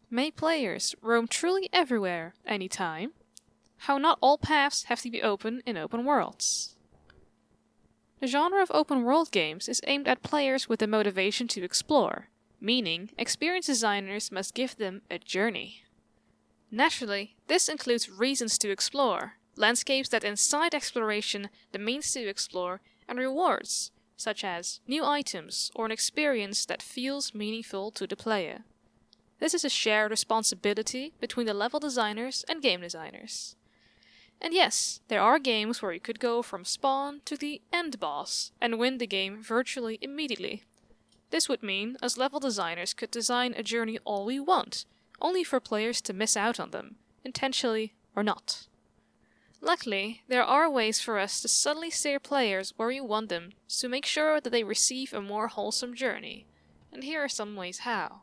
May players roam truly everywhere, anytime? How not all paths have to be open in open worlds. The genre of open world games is aimed at players with the motivation to explore, meaning experienced designers must give them a journey. Naturally, this includes reasons to explore, landscapes that incite exploration, the means to explore, and rewards, such as new items or an experience that feels meaningful to the player. This is a shared responsibility between the level designers and game designers. And yes, there are games where you could go from spawn to the end boss and win the game virtually immediately. This would mean us level designers could design a journey all we want, only for players to miss out on them, intentionally or not. Luckily, there are ways for us to subtly steer players where we want them to make sure that they receive a more wholesome journey, and here are some ways how.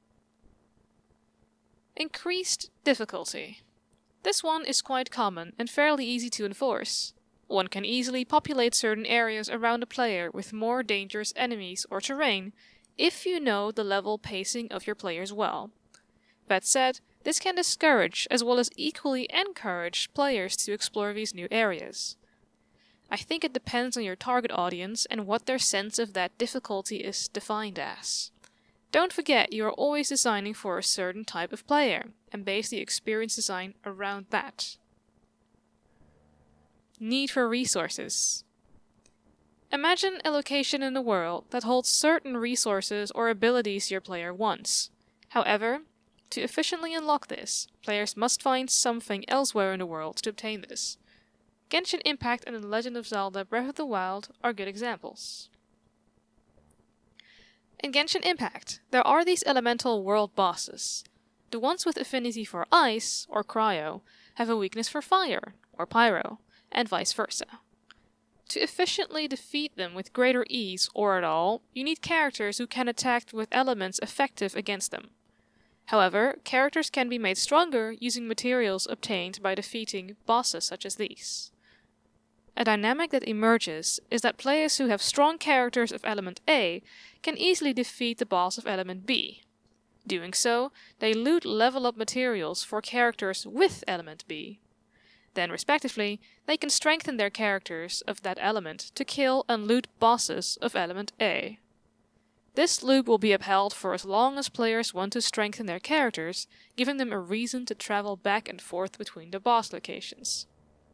Increased difficulty. This one is quite common and fairly easy to enforce. One can easily populate certain areas around a player with more dangerous enemies or terrain, if you know the level pacing of your players well. That said, this can discourage as well as equally encourage players to explore these new areas. I think it depends on your target audience and what their sense of that difficulty is defined as. Don't forget you are always designing for a certain type of player, and base the experience design around that. Need for resources. Imagine a location in the world that holds certain resources or abilities your player wants. However, to efficiently unlock this, players must find something elsewhere in the world to obtain this. Genshin Impact and The Legend of Zelda Breath of the Wild are good examples. In Genshin Impact, there are these elemental world bosses. The ones with affinity for ice, or cryo, have a weakness for fire, or pyro, and vice versa. To efficiently defeat them with greater ease or at all, you need characters who can attack with elements effective against them. However, characters can be made stronger using materials obtained by defeating bosses such as these. A dynamic that emerges is that players who have strong characters of element A can easily defeat the boss of element B. Doing so, they loot level-up materials for characters with element B. Then, respectively, they can strengthen their characters of that element to kill and loot bosses of element A. This loop will be upheld for as long as players want to strengthen their characters, giving them a reason to travel back and forth between the boss locations.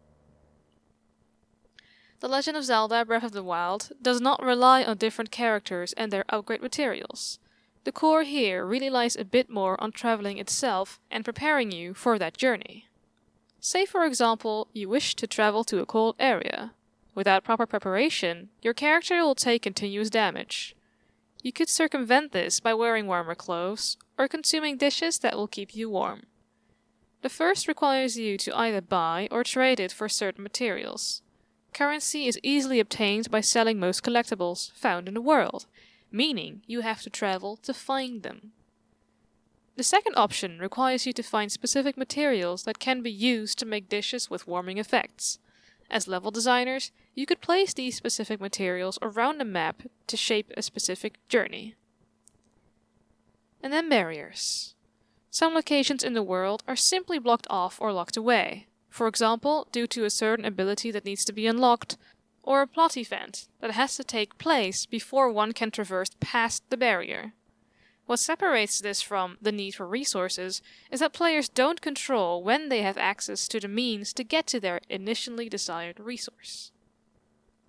The Legend of Zelda Breath of the Wild does not rely on different characters and their upgrade materials. The core here really lies a bit more on traveling itself and preparing you for that journey. Say for example, you wish to travel to a cold area. Without proper preparation, your character will take continuous damage. You could circumvent this by wearing warmer clothes or consuming dishes that will keep you warm. The first requires you to either buy or trade it for certain materials. Currency is easily obtained by selling most collectibles found in the world, meaning you have to travel to find them. The second option requires you to find specific materials that can be used to make dishes with warming effects. As level designers, you could place these specific materials around the map to shape a specific journey. And then barriers. Some locations in the world are simply blocked off or locked away. For example, due to a certain ability that needs to be unlocked, or a plot event that has to take place before one can traverse past the barrier. What separates this from the need for resources is that players don't control when they have access to the means to get to their initially desired resource.